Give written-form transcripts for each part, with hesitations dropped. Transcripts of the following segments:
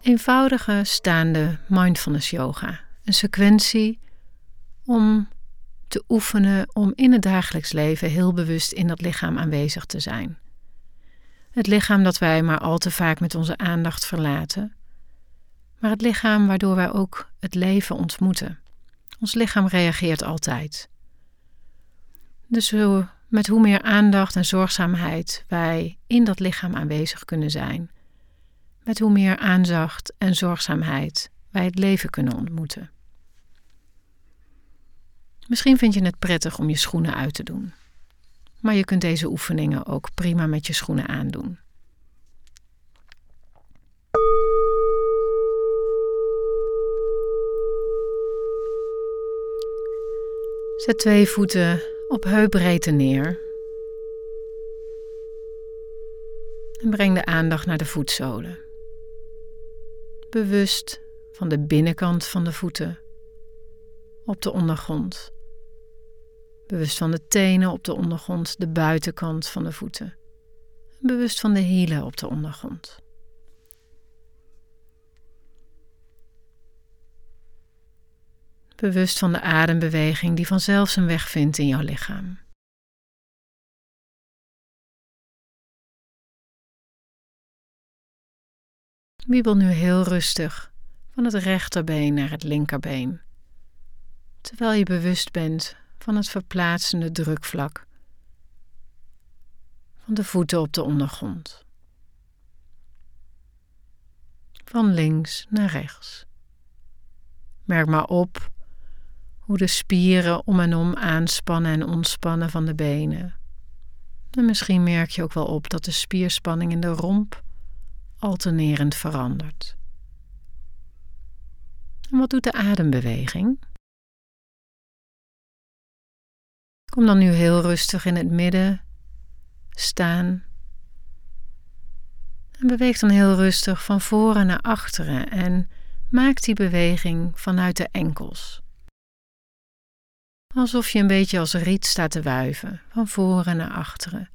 eenvoudige staande mindfulness yoga. Een sequentie om te oefenen om in het dagelijks leven heel bewust in dat lichaam aanwezig te zijn. Het lichaam dat wij maar al te vaak met onze aandacht verlaten, maar het lichaam waardoor wij ook het leven ontmoeten. Ons lichaam reageert altijd. Dus met hoe meer aandacht en zorgzaamheid wij in dat lichaam aanwezig kunnen zijn, met hoe meer aandacht en zorgzaamheid wij het leven kunnen ontmoeten. Misschien vind je het prettig om je schoenen uit te doen, maar je kunt deze oefeningen ook prima met je schoenen aandoen. Zet 2 voeten op heupbreedte neer en breng de aandacht naar de voetzolen. Bewust van de binnenkant van de voeten op de ondergrond. Bewust van de tenen op de ondergrond, de buitenkant van de voeten. Bewust van de hielen op de ondergrond. Bewust van de adembeweging die vanzelf zijn weg vindt in jouw lichaam. Wiebel nu heel rustig van het rechterbeen naar het linkerbeen, terwijl je bewust bent van het verplaatsende drukvlak van de voeten op de ondergrond. Van links naar rechts. Merk maar op hoe de spieren om en om aanspannen en ontspannen van de benen. En misschien merk je ook wel op dat de spierspanning in de romp alternerend verandert. En wat doet de adembeweging? Kom dan nu heel rustig in het midden staan. En beweeg dan heel rustig van voren naar achteren en maak die beweging vanuit de enkels. Alsof je een beetje als riet staat te wuiven, van voren naar achteren.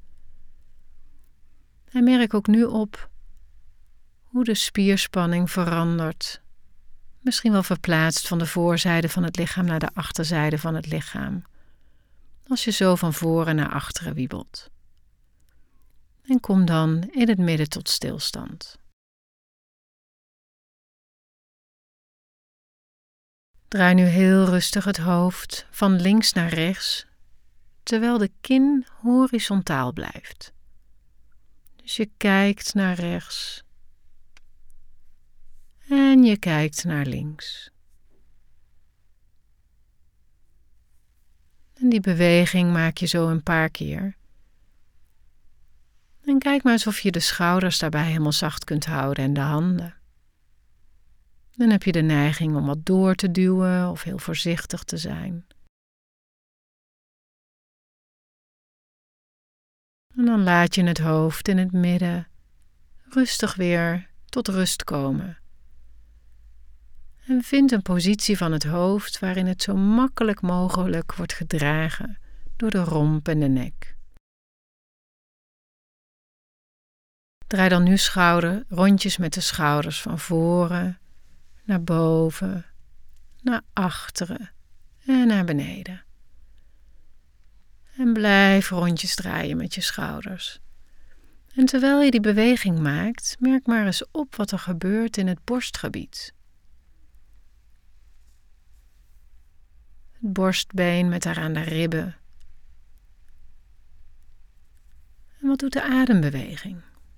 En merk ook nu op hoe de spierspanning verandert. Misschien wel verplaatst van de voorzijde van het lichaam naar de achterzijde van het lichaam. Als je zo van voren naar achteren wiebelt. En kom dan in het midden tot stilstand. Draai nu heel rustig het hoofd van links naar rechts, terwijl de kin horizontaal blijft. Dus je kijkt naar rechts en je kijkt naar links. En die beweging maak je zo een paar keer. En kijk maar eens of je de schouders daarbij helemaal zacht kunt houden en de handen. Dan heb je de neiging om wat door te duwen of heel voorzichtig te zijn. En dan laat je het hoofd in het midden rustig weer tot rust komen. En vind een positie van het hoofd waarin het zo makkelijk mogelijk wordt gedragen door de romp en de nek. Draai dan nu rondjes met de schouders van voren naar boven, naar achteren en naar beneden. En blijf rondjes draaien met je schouders. En terwijl je die beweging maakt, merk maar eens op wat er gebeurt in het borstgebied. Het borstbeen met daaraan de ribben. En wat doet de adembeweging?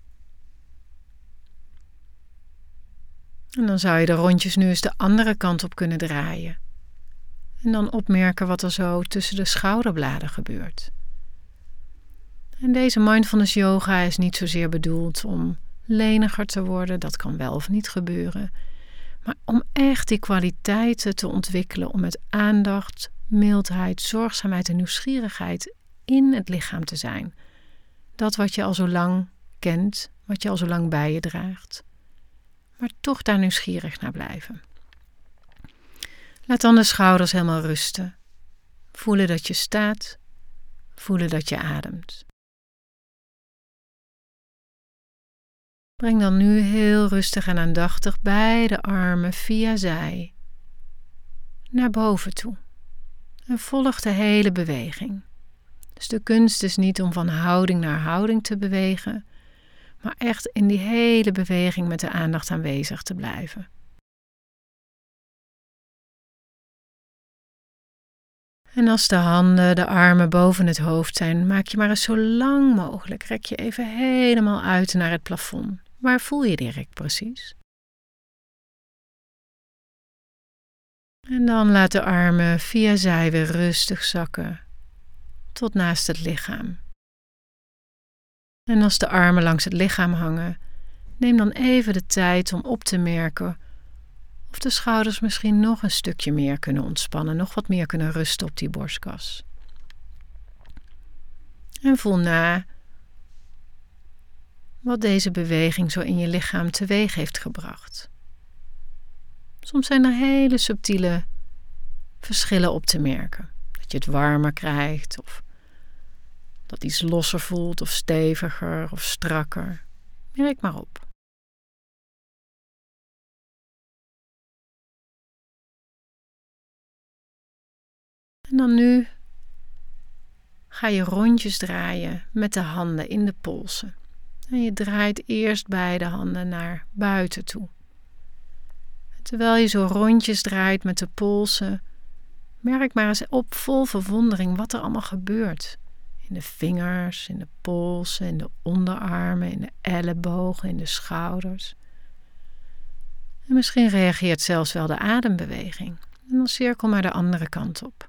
En dan zou je de rondjes nu eens de andere kant op kunnen draaien. En dan opmerken wat er zo tussen de schouderbladen gebeurt. En deze mindfulness yoga is niet zozeer bedoeld om leniger te worden, dat kan wel of niet gebeuren. Maar om echt die kwaliteiten te ontwikkelen om met aandacht, mildheid, zorgzaamheid en nieuwsgierigheid in het lichaam te zijn. Dat wat je al zo lang kent, wat je al zo lang bij je draagt. Maar toch daar nieuwsgierig naar blijven. Laat dan de schouders helemaal rusten. Voelen dat je staat. Voelen dat je ademt. Breng dan nu heel rustig en aandachtig beide armen via zij naar boven toe. En volg de hele beweging. Dus de kunst is niet om van houding naar houding te bewegen, maar echt in die hele beweging met de aandacht aanwezig te blijven. En als de handen, de armen boven het hoofd zijn, maak je maar eens zo lang mogelijk. Rek je even helemaal uit naar het plafond. Waar voel je die rek precies? En dan laat de armen via zij weer rustig zakken tot naast het lichaam. En als de armen langs het lichaam hangen, neem dan even de tijd om op te merken of de schouders misschien nog een stukje meer kunnen ontspannen, nog wat meer kunnen rusten op die borstkas. En voel na wat deze beweging zo in je lichaam teweeg heeft gebracht. Soms zijn er hele subtiele verschillen op te merken. Dat je het warmer krijgt of dat iets losser voelt of steviger of strakker. Merk maar op. En dan nu ga je rondjes draaien met de handen in de polsen. En je draait eerst beide handen naar buiten toe. En terwijl je zo rondjes draait met de polsen, merk maar eens op vol verwondering wat er allemaal gebeurt. In de vingers, in de polsen, in de onderarmen, in de ellebogen, in de schouders. En misschien reageert zelfs wel de adembeweging. En dan cirkel maar de andere kant op.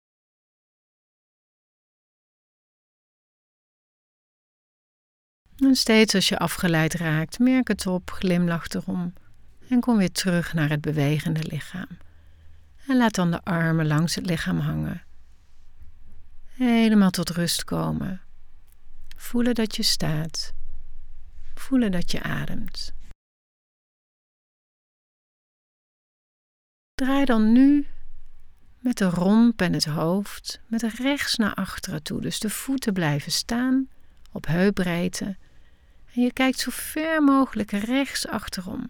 En steeds als je afgeleid raakt, merk het op, glimlach erom en kom weer terug naar het bewegende lichaam. En laat dan de armen langs het lichaam hangen. Helemaal tot rust komen. Voelen dat je staat. Voelen dat je ademt. Draai dan nu met de romp en het hoofd met rechts naar achteren toe. Dus de voeten blijven staan op heupbreedte. En je kijkt zo ver mogelijk rechts achterom.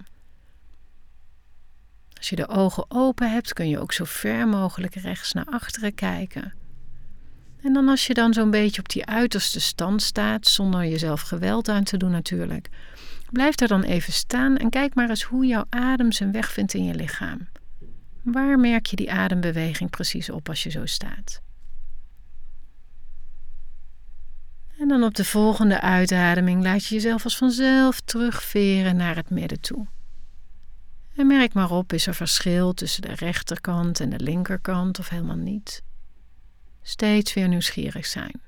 Als je de ogen open hebt, kun je ook zo ver mogelijk rechts naar achteren kijken. En dan als je dan zo'n beetje op die uiterste stand staat, zonder jezelf geweld aan te doen natuurlijk, blijf daar dan even staan en kijk maar eens hoe jouw adem zijn weg vindt in je lichaam. Waar merk je die adembeweging precies op als je zo staat? En dan op de volgende uitademing laat je jezelf als vanzelf terugveren naar het midden toe. En merk maar op, is er verschil tussen de rechterkant en de linkerkant of helemaal niet? Steeds weer nieuwsgierig zijn.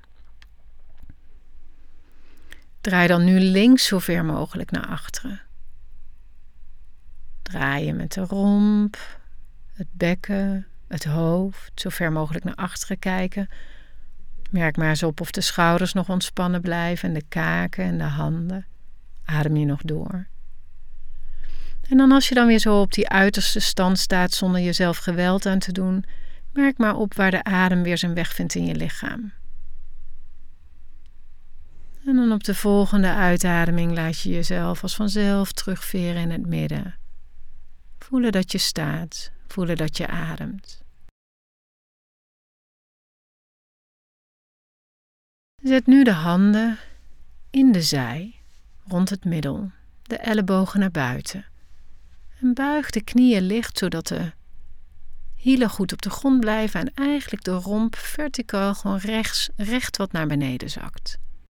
Draai dan nu links zo ver mogelijk naar achteren. Draai je met de romp, het bekken, het hoofd, zo ver mogelijk naar achteren kijken. Merk maar eens op of de schouders nog ontspannen blijven en de kaken en de handen. Adem je nog door. En dan als je dan weer zo op die uiterste stand staat zonder jezelf geweld aan te doen, merk maar op waar de adem weer zijn weg vindt in je lichaam. En dan op de volgende uitademing laat je jezelf als vanzelf terugveren in het midden. Voelen dat je staat, voelen dat je ademt. Zet nu de handen in de zij, rond het middel, de ellebogen naar buiten. En buig de knieën licht zodat de hielen goed op de grond blijven en eigenlijk de romp verticaal gewoon recht wat naar beneden zakt.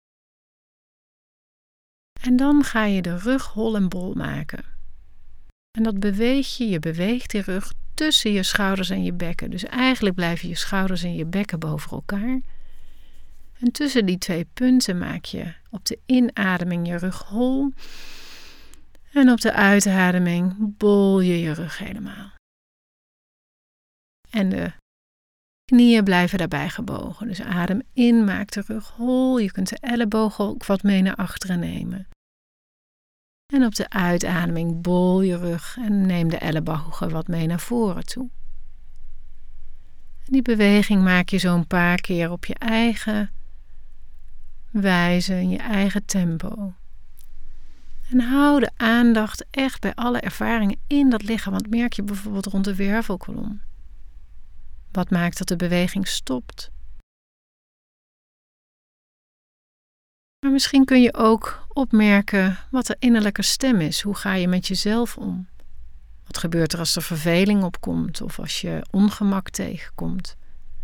En dan ga je de rug hol en bol maken. En dat beweeg je beweegt die rug tussen je schouders en je bekken. Dus eigenlijk blijven je schouders en je bekken boven elkaar. En tussen die twee punten maak je op de inademing je rug hol. En op de uitademing bol je je rug helemaal. En de knieën blijven daarbij gebogen. Dus adem in, maak de rug hol. Je kunt de ellebogen ook wat mee naar achteren nemen. En op de uitademing bol je rug en neem de ellebogen wat mee naar voren toe. En die beweging maak je zo een paar keer op je eigen wijze, in je eigen tempo. En hou de aandacht echt bij alle ervaringen in dat lichaam. Wat merk je bijvoorbeeld rond de wervelkolom? Wat maakt dat de beweging stopt? Maar misschien kun je ook opmerken wat de innerlijke stem is. Hoe ga je met jezelf om? Wat gebeurt er als er verveling opkomt of als je ongemak tegenkomt?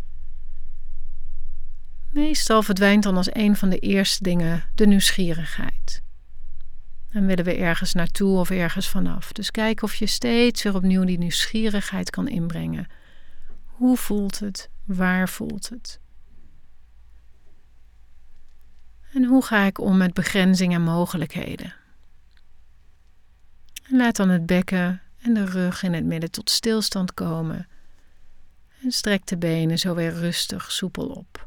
Meestal verdwijnt dan als een van de eerste dingen de nieuwsgierigheid. Dan willen we ergens naartoe of ergens vanaf. Dus kijk of je steeds weer opnieuw die nieuwsgierigheid kan inbrengen. Hoe voelt het? Waar voelt het? En hoe ga ik om met begrenzing en mogelijkheden? En laat dan het bekken en de rug in het midden tot stilstand komen. En strek de benen zo weer rustig soepel op.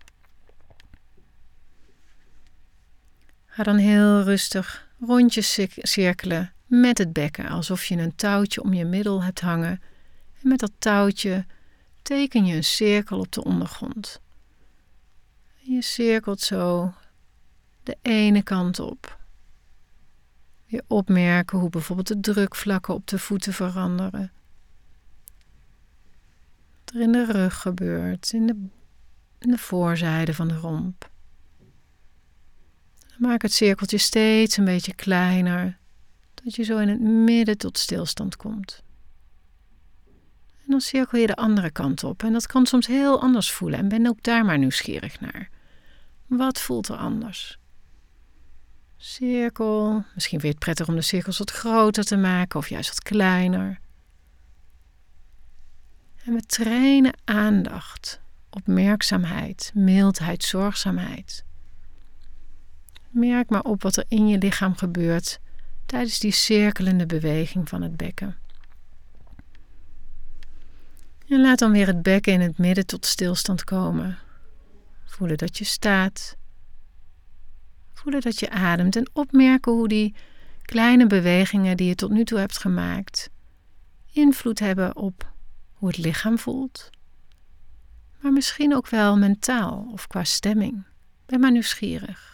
Ga dan heel rustig rondjes cirkelen met het bekken, alsof je een touwtje om je middel hebt hangen. En met dat touwtje teken je een cirkel op de ondergrond. En je cirkelt zo de ene kant op. Je opmerken hoe bijvoorbeeld de drukvlakken op de voeten veranderen. Wat er in de rug gebeurt, in de voorzijde van de romp. Maak het cirkeltje steeds een beetje kleiner, tot je zo in het midden tot stilstand komt. En dan cirkel je de andere kant op. En dat kan soms heel anders voelen. En ben ook daar maar nieuwsgierig naar. Wat voelt er anders? Cirkel. Misschien vind je het prettig om de cirkels wat groter te maken of juist wat kleiner. En we trainen aandacht, opmerkzaamheid, mildheid, zorgzaamheid. Merk maar op wat er in je lichaam gebeurt tijdens die cirkelende beweging van het bekken. En laat dan weer het bekken in het midden tot stilstand komen. Voelen dat je staat. Voelen dat je ademt en opmerken hoe die kleine bewegingen die je tot nu toe hebt gemaakt invloed hebben op hoe het lichaam voelt. Maar misschien ook wel mentaal of qua stemming. Ben maar nieuwsgierig.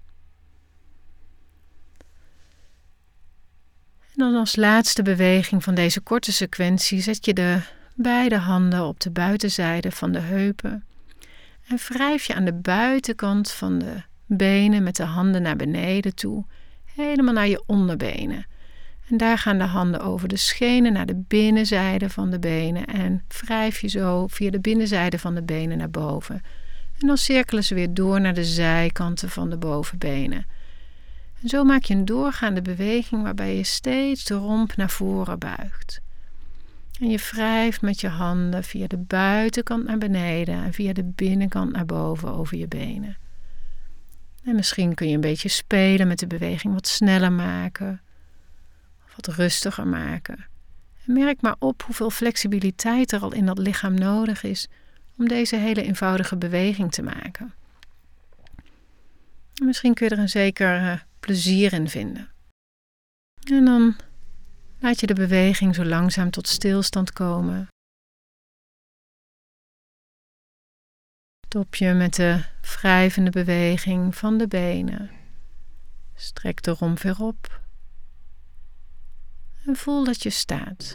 En dan als laatste beweging van deze korte sequentie zet je de beide handen op de buitenzijde van de heupen en wrijf je aan de buitenkant van de benen met de handen naar beneden toe, helemaal naar je onderbenen. En daar gaan de handen over de schenen naar de binnenzijde van de benen en wrijf je zo via de binnenzijde van de benen naar boven. En dan cirkelen ze weer door naar de zijkanten van de bovenbenen. En zo maak je een doorgaande beweging waarbij je steeds de romp naar voren buigt. En je wrijft met je handen via de buitenkant naar beneden en via de binnenkant naar boven over je benen. En misschien kun je een beetje spelen met de beweging, wat sneller maken of wat rustiger maken. En merk maar op hoeveel flexibiliteit er al in dat lichaam nodig is om deze hele eenvoudige beweging te maken. En misschien kun je er een zeker plezier in vinden. En dan laat je de beweging zo langzaam tot stilstand komen. Stop je met de wrijvende beweging van de benen. Strek de romp weer op. En voel dat je staat.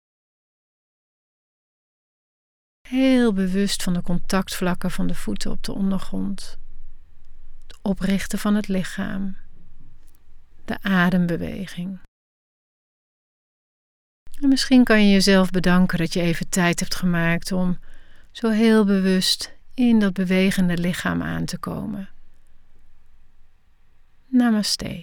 Heel bewust van de contactvlakken van de voeten op de ondergrond. Het oprichten van het lichaam. De adembeweging. En misschien kan je jezelf bedanken dat je even tijd hebt gemaakt om zo heel bewust in dat bewegende lichaam aan te komen. Namaste.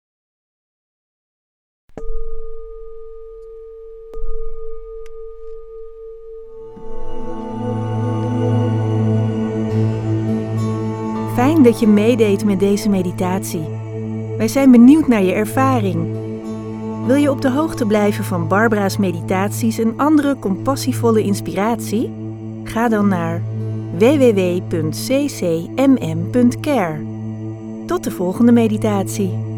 Fijn dat je meedeed met deze meditatie. Wij zijn benieuwd naar je ervaring. Wil je op de hoogte blijven van Barbara's meditaties en andere compassievolle inspiratie? Ga dan naar www.ccmm.care. Tot de volgende meditatie.